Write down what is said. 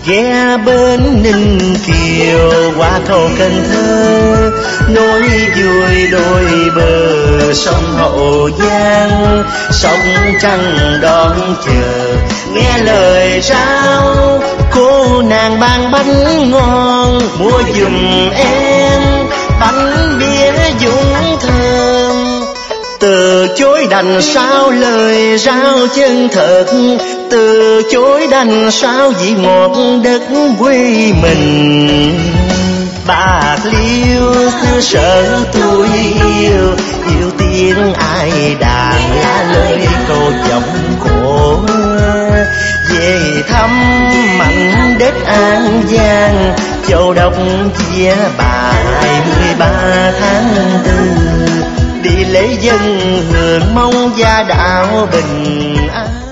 ghé bên Ninh Kiều qua cầu Cần Thơ, nối vui đôi bờ sông Hậu Giang, sông trăng đón chờ nghe lời rao cô nàng ban bánh ngon, mua giùm em bánh bia dũng thơm. Từ chối đành sao lời rao chân thật, từ chối đành sao vì một đất quê mình. Bạc Liêu xứ sở tôi yêu, yêu tiếng ai đàn lá lời câu giọng cổ. Về thăm mảnh đất An Giang, Châu Đốc chia bài 13 tháng 4, đi lễ dân hưởng mong gia đạo bình an.